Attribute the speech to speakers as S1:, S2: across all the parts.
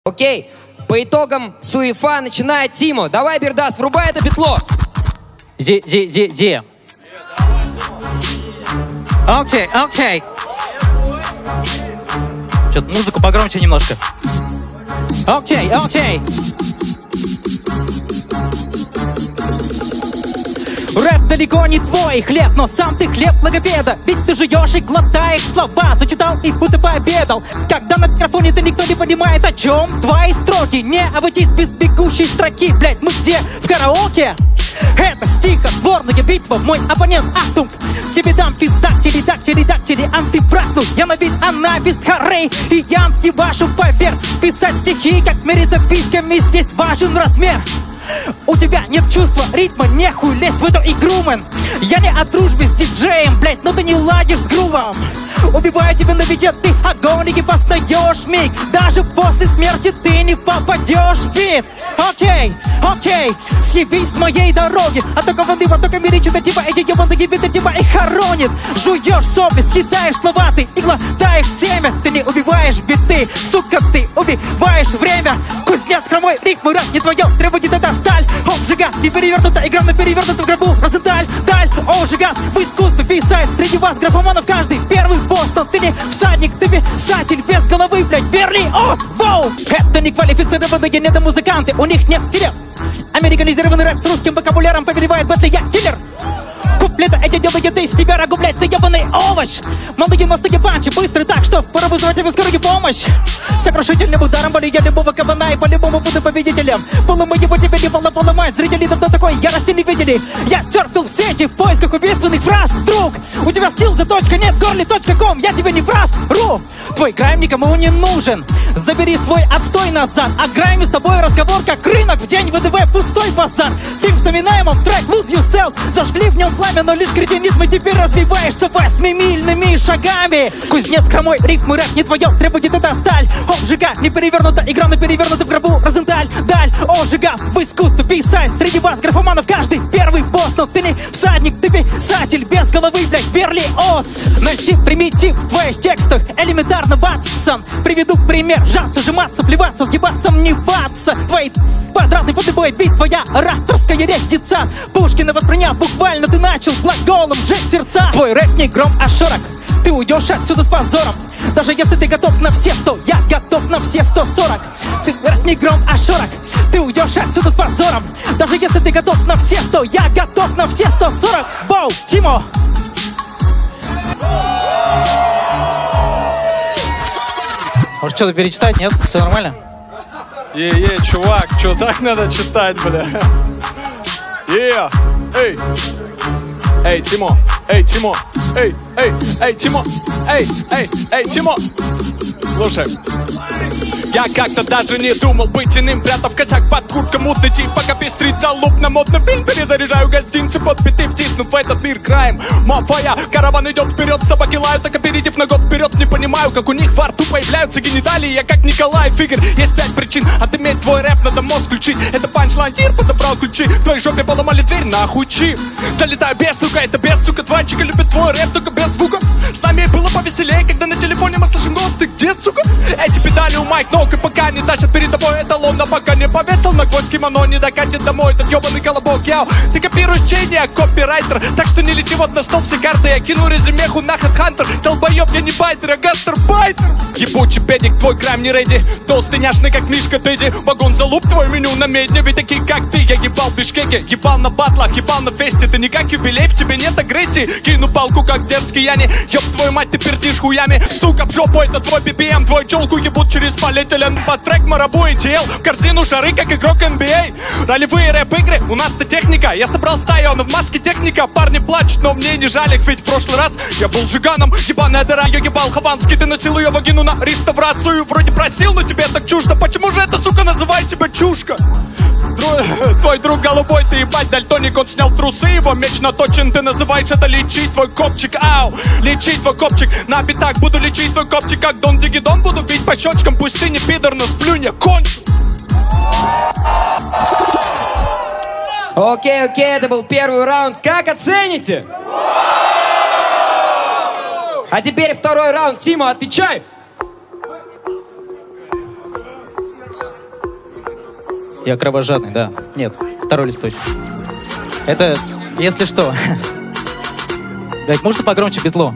S1: Окей, по итогам Суефа начинает Тимо. Давай, Бердас, врубай это битло.
S2: Окей. Что-то музыку погромче немножко. Окей. Рэп далеко не твой хлеб, но сам ты хлеб логопеда. Ведь ты жуешь и глотаешь слова, зачитал и будто пообедал. Когда на микрофоне ты никто не понимает, о чем твои строки. Не обойтись без бегущей строки. Блять, мы где? В караоке? Это стихотворная битва, мой оппонент, ахтунг. Тебе дам пиздактили, амфибрахну. Я на вид анабист хорей, и я ебашу поверх. Писать стихи, как мериться письками, здесь важен размер. У тебя нет чувства ритма, нехуй лезть в эту игру, мэн. Я не о дружбе с диджеем, блять, но ты не ладишь с грувом. Убиваю тебя на виде, ты огонь и постаешь миг. Даже после смерти ты не попадешь в бит. Окей, съебись с моей дороги. А только воды, потока миричит, типа эти ебаные биты, типа их хоронит. Жуешь сопли, съедаешь слова, ты и глотаешь семя. Ты не убиваешь биты, сука, ты убиваешь время. Кузнец хромой, ритмы, рэп не твое, требует это сталь. Обжига, не перевернута, игра на перевернутом гробу. Розенталь, даль, обжига, в искусстве писает. Среди вас графоманов каждый первый босс. Но ты не всадник, ты писатель без головы, блять, Берлиоз, воу. Это не квалифицированные недомузыканты, у них нет стиля. Американизированный рэп с русским вокабуляром повелевает бэтли, я киллер. Куплеты эти делают из тебя рагу, блять, ты ебаный овощ. Молодые ностые панчи, быстрый так, что пора вызвать тебе скорую помощь. Сокрушительным ударом боли я любого кабана и по-любому буду победителем. Поломы его тебе не поломать, зрители давно такой ярости не видели. Я серфил в сети в поисках убийственных фраз. Друг, у тебя скилл, заточка, нет, горли.ком, я тебе не фраз, ру. Твой грайм никому не нужен, забери свой отстой назад. А грайме с тобой разговор, как рынок в день ВДВ, пустой базар. Фильм с Эминемом, трек Lose Yourself, зажгли в нем пламя, но лишь кретинизм, и теперь развиваешься 8-мильными шагами. Кузнец хромой, рифмы, рэп не твое, требует это сталь. Обжига, не перевернута, игра на перевернутом гробу. Розенталь, даль, обжига, в искусстве писать. Среди вас графоманов каждый первый босс. Но ты не всадник, ты писатель без головы, блять, Берлиоз. Найти примитив в твоих текстах элементарно, Ватсон. Приведу пример, жаться, сжиматься, плеваться, сгибаться, сомневаться. Твои квадратный фотобой, бит, твоя ораторская речь, деца. Пушкина восприняв буквально, ты начал глаголом сжечь сердца. Твой рэп не гром, а шорох, ты уйдешь отсюда с позором. Даже если ты готов на все 100, я готов на все 140. Ты рэп не гром, а шорох, ты уйдешь отсюда с позором. Даже если ты готов на все 100, я готов на все 140. Воу, Тимо! Может, что-то перечитать, нет? Все нормально?
S3: Чувак, что так надо читать, бля? Эй, Тимо! Тимо! Слушай, я как-то даже не думал быть иным, прятав косяк под куртком, мутный тип, пока пестрит залуп на модный фильм. Перезаряжаю гостинцы под биты, втиснув в этот мир краем. Мафия, караван идет вперед, собаки лают, так аперитив на год вперед. Не понимаю, как у них во рту появляются гениталии. Я как Николай Фигер, есть 5 причин отыметь твой рэп, надо мозг включить. Это панчлайн, тир, подобрал ключи, в твоей жопе поломали дверь, нахуй чи. Залетаю без, сука, это без, сука, твоя чика любит твой рэп, только без звука. С нами было повеселее, когда на телефоне мы слышим голос, ты где, сука? Эти педали у майк ног, и пока не тащат перед тобой эталон, но пока не повесил на гвоздь кимоно, не докатит домой этот ебаный колобок, яу. Ты копируешь чейни, я копирайтер, так что не лети вот на стол все карты. Я кину резюмеху на HeadHunter, долбоеб, я не байтер, я гастарбайтер. Ебучий педик, твой крайм не рейди, толстый няшный, как Мишка Дэдди. Вагон залуп, твой меню на медне, ведь такие как ты. Я ебал в Бишкеке, ебал на батлах, ебал на фесте. Ты не как юбилей, в тебе нет агрессии. Кину палку, как дерзкий Яни, ёб твою мать, ты пердишь хуями. Стук об жопу, это твой BPM, твою тёлку ебут через полетелен. Под трек Марабу и TL, в корзину шары, как игрок NBA. Ролевые рэп-игры, у нас-то техника. Я собрал стаю, но в маске техника. Парни плачут, но мне не жалик, ведь в прошлый раз я был жиганом. Ебаная дыра, я ебал Хованский, ты носил ее вагину на реставрацию. Вроде простил, но тебе так чуждо. Почему же это, сука, называет тебя чушка? Твой друг голубой, ты ебать дальтоник, он снял трусы, его меч наточен. Ты называешь это лечить твой копчик, ау, лечить твой копчик. На битах буду лечить твой копчик, как Дон Дигидон. Буду бить по щечкам, пусть ты не пидор, но сплюнь, я кончу.
S1: Окей, это был первый раунд. Как оцените? А теперь второй раунд. Тимо, отвечай.
S2: Я кровожадный, да. Нет, второй листочек. Это, если что. Блять, можно погромче битло?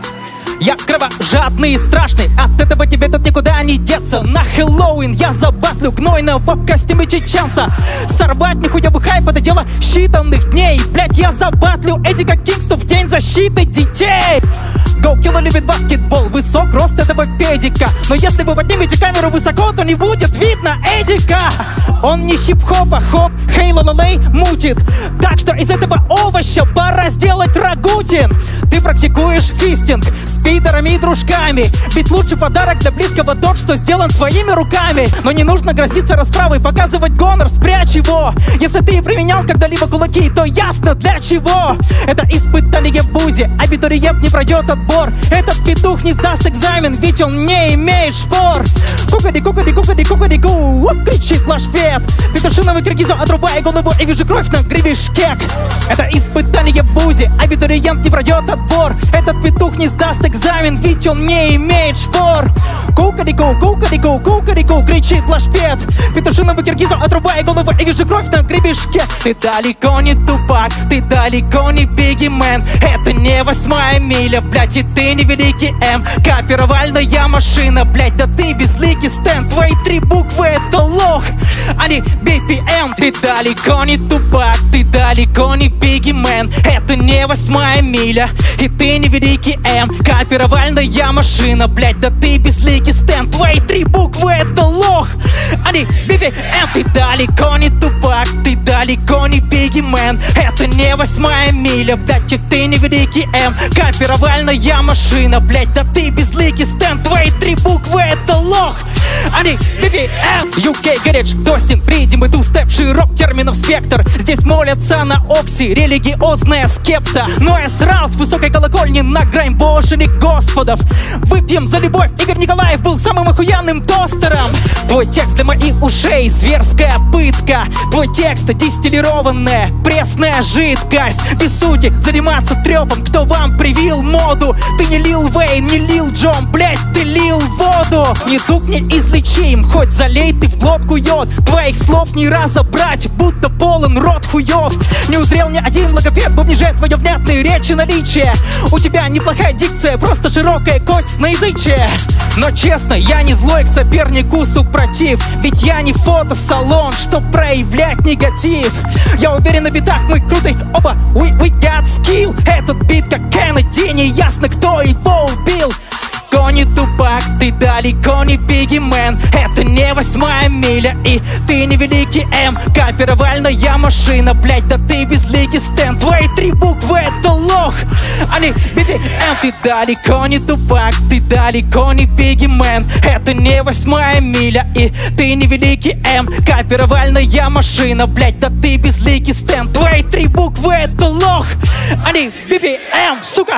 S2: Я кровожадный и страшный, от этого тебе тут никуда не деться. На Хэллоуин я забатлю гнойного в костюме чеченца. Сорвать нихуевый хайп, это дело считанных дней. Блять, я забатлю Эдика Кингсту в день защиты детей. Гоукилла любит баскетбол, высок рост этого педика. Но если вы поднимете камеру высоко, то не будет видно Эдика. Он не хип-хопа, хоп, хей-ла-ла-лей мутит. Так что из этого овоща пора сделать рагутин. Ты практикуешь фистинг с пидорами и дружками. Ведь лучший подарок для близкого тот, что сделан своими руками. Но не нужно грозиться расправой, показывать гонор, спрячь его. Если ты применял когда-либо кулаки, то ясно для чего. Это испытание в вузе, абитуриент не пройдет отбор. Этот петух не сдаст экзамен, ведь он не имеет шпор. Кукади, кукади, кукади, кукади, ку, кричит лашпед. Петушиновый киргизу отрубая голову и вижу кровь на гребешке. Это испытание в вузе, абитуриент не пройдет отбор. Этот петух не сдаст экзамен, ведь он не имеет шпор. Кукади-ку, кукади-ку, кукади-ку, кричит лашпед. Петушиновый киргизу отрубая голову и вижу кровь на гребешке. Ты далеко не тупак, ты далеко не Бигги Мэн. Это не 8-я миля, блять, и ты не великий М. Копировальная машина, блять, да ты безликий стенд. Твои 3 буквы это лох, а не BPM. Ты далеко не тупак, ты далеко не Бигги Мэн. Это не 8-я миля, и ты не великий М. Копировальная машина, блять, да ты безликий стенд. Твои 3 буквы это лох, а не BPM. Ты далеко не тупак, ты далеко не Бигги Мэн. Это не 8-я миля, блять, и ты не великий М. Копировальная машина, блять, да ты безликий стенд. Твои 3 буквы это лох, а не BPM. UK Garage, Достинг, Ридим и тустеп, широк терминов спектр. Здесь молятся на Окси, религиозная скепта. Но я срал с высокой колокольни на грань боженых господов. Выпьем за любовь, Игорь Николаев был самым охуенным тостером. Твой текст для моих ушей, зверская пытка. Твой текст дистиллированная, пресная жидкость. Без сути заниматься трепом, кто вам привил моду. Ты не Лил Вейн, не Лил Джон, блять, ты лил воду. Недуг неизлечим, хоть залей ты в глотку йод. Твоих слов не разобрать, будто полон рот хуев. Не узрел ни один логопед, повнижает твое внятные речи наличие. У тебя неплохая дикция, просто широкая кость на языче. Но честно, я не злой к сопернику супротив. Ведь я не фотосалон, чтоб проявлять негатив. Я уверен, на битах мы круты, оба we got skill. Этот бит как Кеннеди, не ясно, кто его убил. Далеко не тупак, ты далеко не Бигги Мэн. Это не 8-я миля, и ты не великий М. Копировальная машина, блять, да ты безликий стенд. Твои 3 буквы это лох, а не BPM. Ты далеко не тупак, ты далеко не Бигги Мэн. Это не 8-я миля, и ты не великий М. Копировальная машина, блять, да ты безликий стенд. Твои 3 буквы это лох, а не BPM, сука.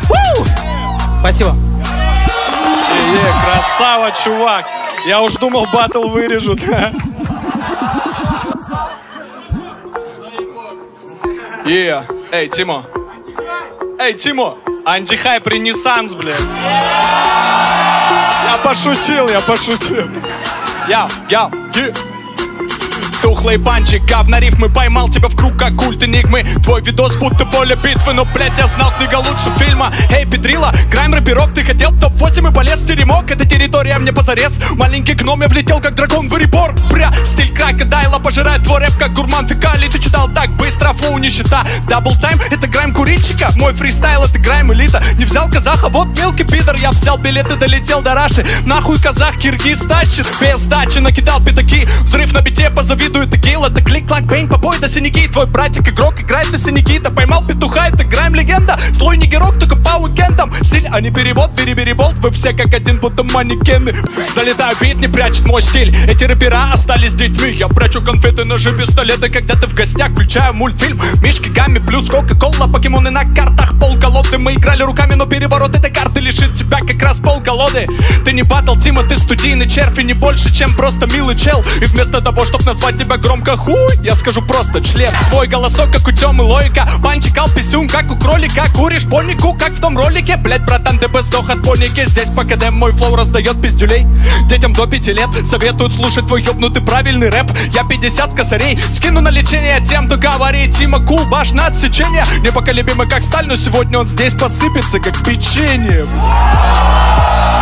S2: Спасибо.
S3: Красава, чувак. Я уж думал, батл вырежут. Эй, Тимо. Эй, Тимо. Антихайп ренессанс, блядь. Я пошутил. Тухлый панчик, говна рифмы, поймал тебя в круг, как культ энигмы. Твой видос будто поле битвы, но, блядь, я знал книга лучше фильма. Эй, Педрила, грайм рэперок, ты хотел в топ-8 и полез в теремок. Эта территория мне позарез. Маленький гном, я влетел, как дракон в ребор. Бля, стиль крокодайла пожирает твой рэп, как гурман фекалий. Ты читал так быстро, фу, нищета. Дабл тайм, это грайм курильщика. Мой фристайл, это грайм элита. Не взял казаха, вот мелкий пидор. Я взял билеты, долетел до Раши. Нахуй казах, киргиз тащит. Без сдачи накидал пятаки. Взрыв на бите, позавидует текил. Это клик-клак, бейн, побой до синяки. Твой братик игрок играет на синяки. Да поймал петуха, это грайм легенда. Слой не герок, только по уикендам. Стиль, а не перевод, бери-бери-болт. Вы все как один, будто манекены. Залетаю, бит не прячет мой стиль. Эти рэпера остались детьми. Я прячу конфеты, ножи, пистолеты. Когда ты в гостях, включаю мультфильм. Мишки, гамми, плюс кока-кола. Покемоны на картах, полколоды. Мы играли руками, но переворот этой карты лишит тебя как раз полколоды. Ты не батл, Тима, ты студийный червь. И не больше, чем просто милый чел. И вместо того, чтоб назвать тебя громко хуй, я скажу просто член. Твой голосок, как у Тёмы логика. Панчикал писюн, как у кролика. Куришь по нику, как в том ролике. Блять, брат, братан, ты бы сдох от паники. Здесь по КД мой флоу раздает пиздюлей. Детям до 5 лет советуют слушать твой ёбнутый правильный рэп. Я 50 косарей скину на лечение тем, кто говорит: Тима кул, баш на отсечение. Непоколебимый как сталь, но сегодня он здесь посыпется как печенье.